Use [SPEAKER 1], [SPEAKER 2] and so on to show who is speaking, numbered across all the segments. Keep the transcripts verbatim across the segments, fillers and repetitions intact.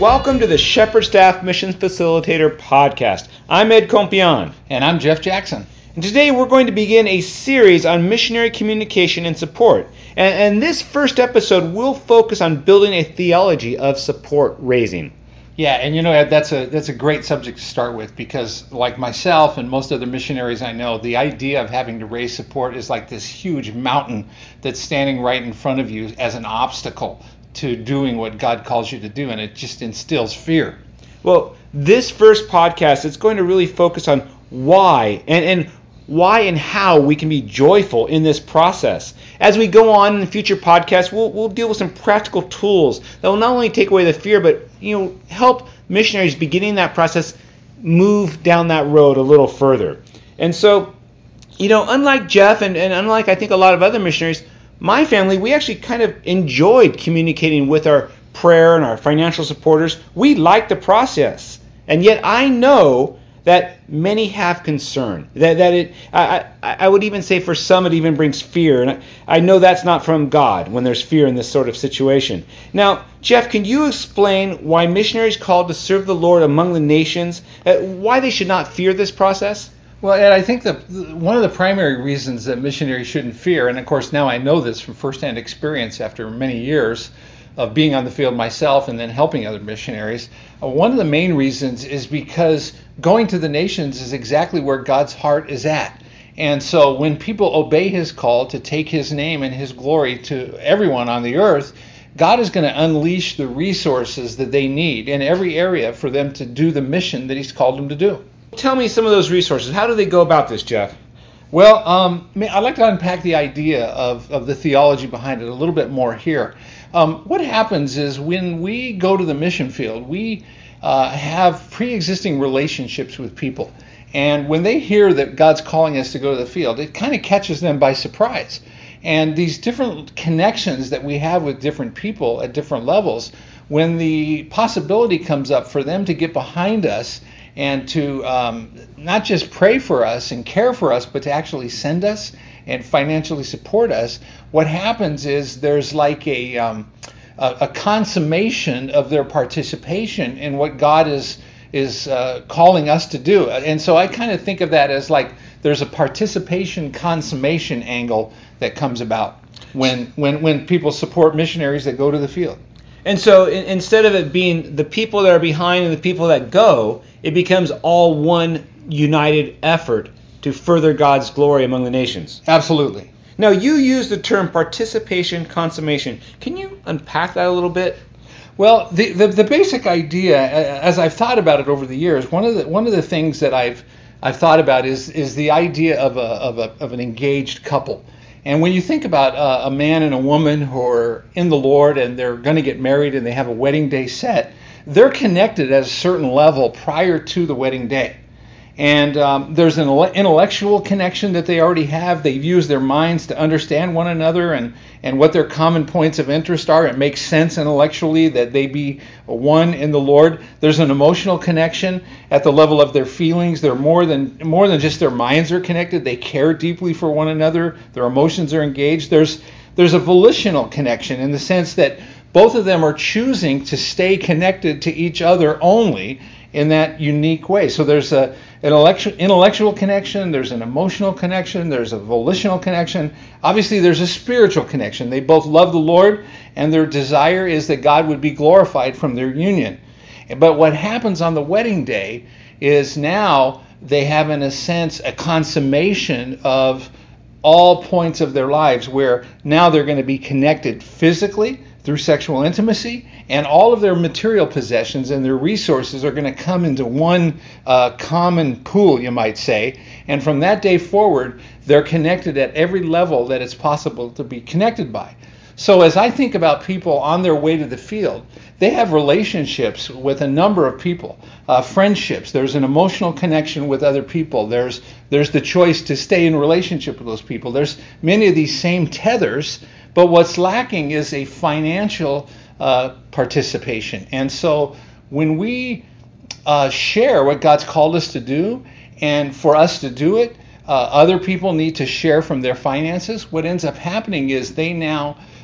[SPEAKER 1] Welcome to the Shepherd Staff Missions Facilitator Podcast. I'm Ed Compion.
[SPEAKER 2] And I'm Jeff Jackson.
[SPEAKER 1] And today we're going to begin a series on missionary communication and support. And, and this first episode will focus on building a theology of support raising.
[SPEAKER 2] Yeah, and you know, Ed, that's a that's a great subject to start with because, like myself and most other missionaries I know, the idea of having to raise support is like this huge mountain that's standing right in front of you as an obstacle to doing what God calls you to do, and it just instills fear.
[SPEAKER 1] Well, this first podcast is going to really focus on why and, and why and how we can be joyful in this process. As we go on in future podcasts, we'll we'll deal with some practical tools that will not only take away the fear, but you know help missionaries beginning that process move down that road a little further. And so, you know, unlike Jeff and, and unlike I think a lot of other missionaries, my family, we actually kind of enjoyed communicating with our prayer and our financial supporters. We liked the process. And yet I know that many have concern. That that it I, I, I would even say for some it even brings fear. And I, I know that's not from God when there's fear in this sort of situation. Now, Jeff, can you explain why missionaries called to serve the Lord among the nations, uh, why they should not fear this process?
[SPEAKER 2] Well, Ed, I think that one of the primary reasons that missionaries shouldn't fear, and of course now I know this from firsthand experience after many years of being on the field myself and then helping other missionaries, uh, one of the main reasons is because going to the nations is exactly where God's heart is at. And so when people obey his call to take his name and his glory to everyone on the earth, God is going to unleash the resources that they need in every area for them to do the mission that he's called them to do.
[SPEAKER 1] Tell me some of those resources. How do they go about this, Jeff?
[SPEAKER 2] Well, um, I'd like to unpack the idea of, of the theology behind it a little bit more here. Um, what happens is when we go to the mission field, we uh, have pre-existing relationships with people. And when they hear that God's calling us to go to the field, it kind of catches them by surprise. And these different connections that we have with different people at different levels, when the possibility comes up for them to get behind us and to um, not just pray for us and care for us, but to actually send us and financially support us, what happens is there's like a, um, a, a consummation of their participation in what God is is uh, calling us to do. And so I kind of think of that as like there's a participation consummation angle that comes about when when when people support missionaries that go to the field.
[SPEAKER 1] And so in, instead of it being the people that are behind and the people that go, it becomes all one united effort to further God's glory among the nations.
[SPEAKER 2] Absolutely.
[SPEAKER 1] Now, you use the term participation consummation. Can you unpack that a little bit?
[SPEAKER 2] Well, the, the the basic idea, as I've thought about it over the years, one of the one of the things that I've I've thought about is is the idea of a of a of an engaged couple. And when you think about uh, a man and a woman who are in the Lord and they're going to get married and they have a wedding day set, they're connected at a certain level prior to the wedding day. And um, there's an intellectual connection that they already have. They've used their minds to understand one another and, and what their common points of interest are. It makes sense intellectually that they be one in the Lord. There's an emotional connection at the level of their feelings. They're more than more than just their minds are connected. They care deeply for one another. Their emotions are engaged. There's there's a volitional connection in the sense that both of them are choosing to stay connected to each other only in that unique way. So there's a, an intellectual connection, there's an emotional connection, there's a volitional connection. Obviously, there's a spiritual connection. They both love the Lord, and their desire is that God would be glorified from their union. But what happens on the wedding day is now they have, in a sense, a consummation of all points of their lives where now they're going to be connected physically through sexual intimacy, and all of their material possessions and their resources are going to come into one uh, common pool, you might say. And from that day forward, they're connected at every level that it's possible to be connected by. So as I think about people on their way to the field, they have relationships with a number of people, uh, friendships. There's an emotional connection with other people. There's there's the choice to stay in relationship with those people. There's many of these same tethers, but what's lacking is a financial uh, participation. And so when we uh, share what God's called us to do, and for us to do it, uh, other people need to share from their finances. What ends up happening is they now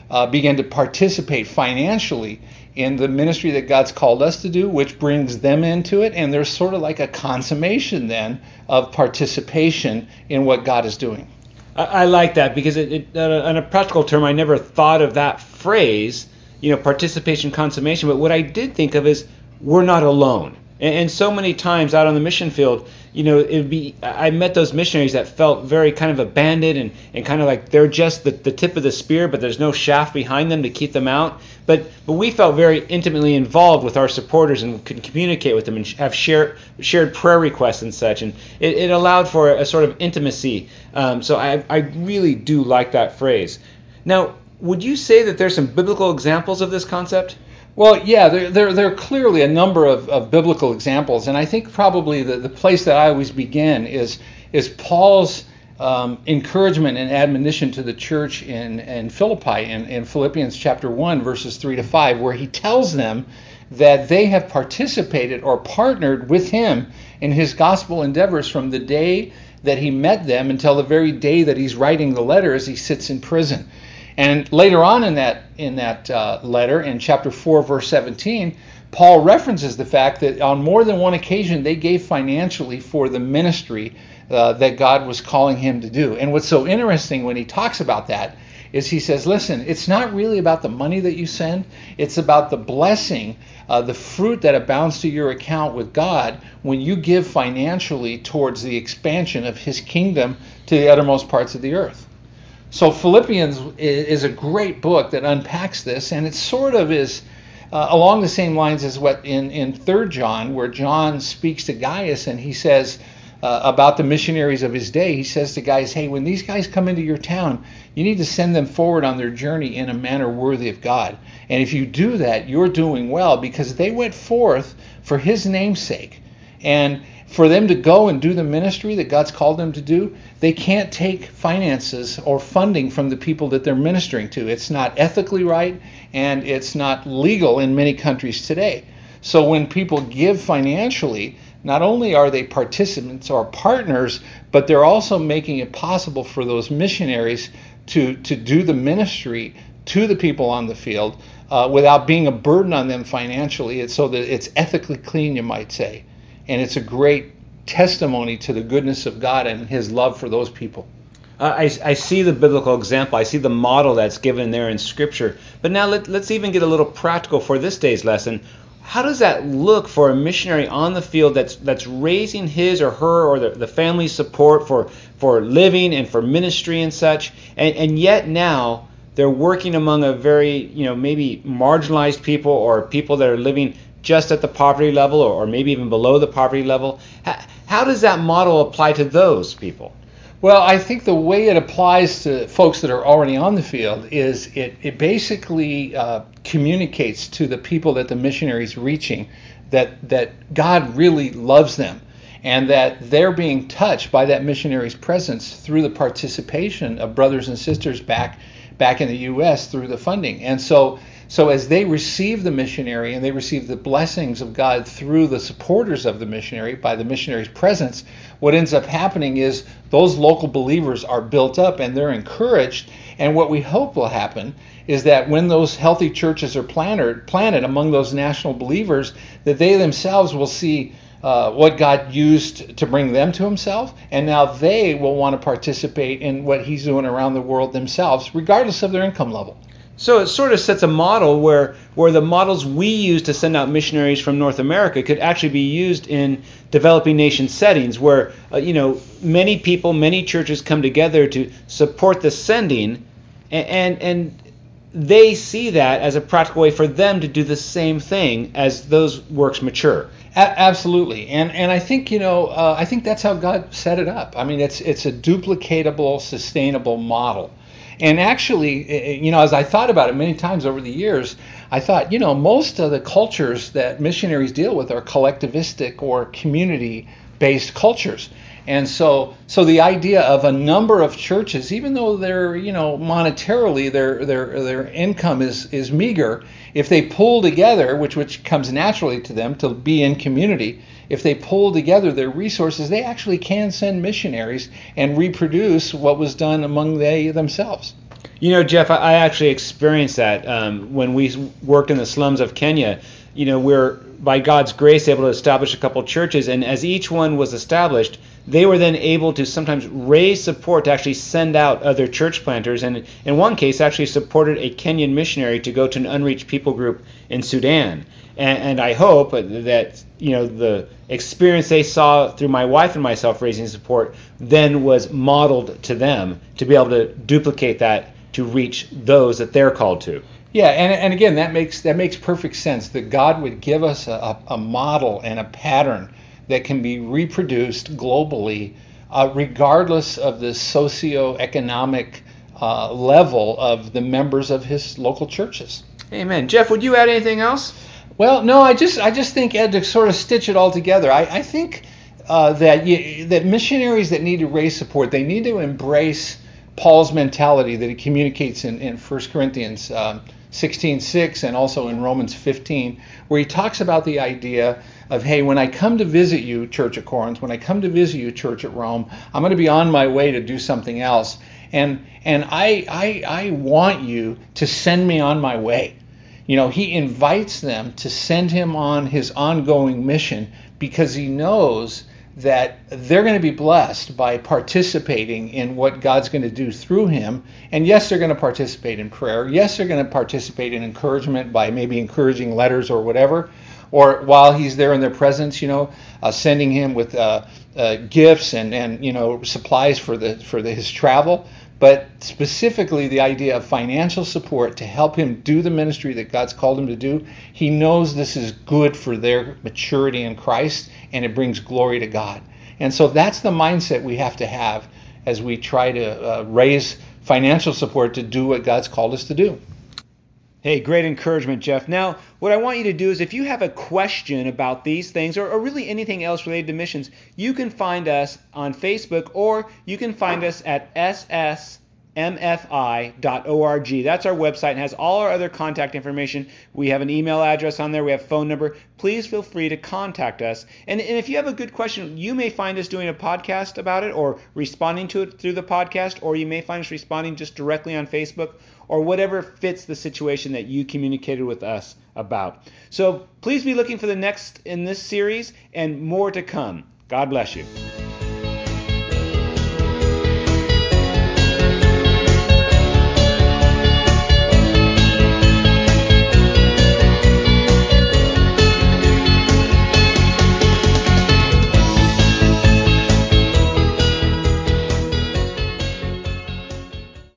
[SPEAKER 2] uh, begin to participate financially in the ministry that God's called us to do, which brings them into it. And there's sort of like a consummation then of participation in what God is doing.
[SPEAKER 1] I, I like that because it, it, uh, in a practical term, I never thought of that phrase, you know, participation, consummation. But what I did think of is we're not alone. And, and so many times out on the mission field, you know, it'd be I met those missionaries that felt very kind of abandoned and, and kind of like they're just the, the tip of the spear, but there's no shaft behind them to keep them out. But but we felt very intimately involved with our supporters and could communicate with them and have shared shared prayer requests and such. And it, it allowed for a, a sort of intimacy. Um, so I I really do like that phrase. Now, would you say that there's some biblical examples of this concept?
[SPEAKER 2] Well, yeah, there, there, there are clearly a number of, of biblical examples, and I think probably the, the place that I always begin is is Paul's um, encouragement and admonition to the church in, in Philippi, in, in Philippians chapter one, verses three to five, where he tells them that they have participated or partnered with him in his gospel endeavors from the day that he met them until the very day that he's writing the letter as he sits in prison. And later on in that in that uh, letter, in chapter four, verse seventeen, Paul references the fact that on more than one occasion they gave financially for the ministry uh, that God was calling him to do. And what's so interesting when he talks about that is he says, listen, it's not really about the money that you send. It's about the blessing, uh, the fruit that abounds to your account with God when you give financially towards the expansion of his kingdom to the uttermost parts of the earth. So Philippians is a great book that unpacks this, and it sort of is uh, along the same lines as what in, in Third John, where John speaks to Gaius and he says uh, about the missionaries of his day. He says to Gaius, hey, when these guys come into your town, you need to send them forward on their journey in a manner worthy of God. And if you do that, you're doing well because they went forth for his name's sake. And for them to go and do the ministry that God's called them to do, they can't take finances or funding from the people that they're ministering to. It's not ethically right, and it's not legal in many countries today. So when people give financially, not only are they participants or partners, but they're also making it possible for those missionaries to, to do the ministry to the people on the field uh, without being a burden on them financially. It's so that it's ethically clean, you might say. And it's a great testimony to the goodness of God and his love for those people.
[SPEAKER 1] Uh, I, I see the biblical example. I see the model that's given there in Scripture. But now let, let's even get a little practical for this day's lesson. How does that look for a missionary on the field that's that's raising his or her or the, the family's support for, for living and for ministry and such, and, and yet now they're working among a very, you know, maybe marginalized people or people that are living just at the poverty level or, or maybe even below the poverty level? How, how does that model apply to those people?
[SPEAKER 2] Well, I think the way it applies to folks that are already on the field is it, it basically uh, communicates to the people that the missionary is reaching that, that God really loves them and that they're being touched by that missionary's presence through the participation of brothers and sisters back back in the U S through the funding. And so So as they receive the missionary and they receive the blessings of God through the supporters of the missionary by the missionary's presence, what ends up happening is those local believers are built up and they're encouraged. And what we hope will happen is that when those healthy churches are planted, planted among those national believers, that they themselves will see uh, what God used to bring them to himself. And now they will want to participate in what he's doing around the world themselves, regardless of their income level.
[SPEAKER 1] So it sort of sets a model where where the models we use to send out missionaries from North America could actually be used in developing nation settings where, uh, you know, many people, many churches come together to support the sending, and, and and they see that as a practical way for them to do the same thing as those works mature.
[SPEAKER 2] A- absolutely, and and I think you know uh, I think that's how God set it up. I mean, it's it's a duplicatable, sustainable model. And actually, you know, as I thought about it many times over the years, I thought, you know, most of the cultures that missionaries deal with are collectivistic or community-based cultures. And so so the idea of a number of churches, even though they're, you know, monetarily their their their income is is meager, if they pull together, which which comes naturally to them to be in community, if they pull together their resources, they actually can send missionaries and reproduce what was done among they themselves.
[SPEAKER 1] You know, Jeff, I, I actually experienced that um, when we worked in the slums of Kenya. You know, we're, by God's grace, able to establish a couple churches, and as each one was established, they were then able to sometimes raise support to actually send out other church planters, and in one case actually supported a Kenyan missionary to go to an unreached people group in Sudan. And, and I hope that, you know, the experience they saw through my wife and myself raising support then was modeled to them to be able to duplicate that to reach those that they're called to.
[SPEAKER 2] Yeah, and, and again, that makes that makes perfect sense, that God would give us a, a model and a pattern that can be reproduced globally, uh, regardless of the socioeconomic uh, level of the members of his local churches.
[SPEAKER 1] Amen. Jeff, would you add anything else?
[SPEAKER 2] Well, no, I just I just think, Ed, to sort of stitch it all together, I, I think uh, that you, that missionaries that need to raise support, they need to embrace Paul's mentality that he communicates in, in First Corinthians um, sixteen six and also in Romans fifteen, where he talks about the idea of, hey, when I come to visit you, Church at Corinth, when I come to visit you, Church at Rome, I'm going to be on my way to do something else. And and I I, I want you to send me on my way. You know, he invites them to send him on his ongoing mission because he knows that they're going to be blessed by participating in what God's going to do through him. And yes, they're going to participate in prayer. Yes, they're going to participate in encouragement by maybe encouraging letters or whatever. Or while he's there in their presence, you know, uh, sending him with uh, uh, gifts and, and, you know, supplies for the for the, his travel. But specifically the idea of financial support to help him do the ministry that God's called him to do. He knows this is good for their maturity in Christ, and it brings glory to God. And so that's the mindset we have to have as we try to uh, raise financial support to do what God's called us to do.
[SPEAKER 1] Hey, great encouragement, Jeff. Now, what I want you to do is if you have a question about these things or, or really anything else related to missions, you can find us on Facebook or you can find us at s s m f i dot org. That's our website and has all our other contact information. We have an email address on there. We have a phone number. Please feel free to contact us. And, and if you have a good question, you may find us doing a podcast about it or responding to it through the podcast, or you may find us responding just directly on Facebook, or whatever fits the situation that you communicated with us about. So please be looking for the next in this series and more to come. God bless you.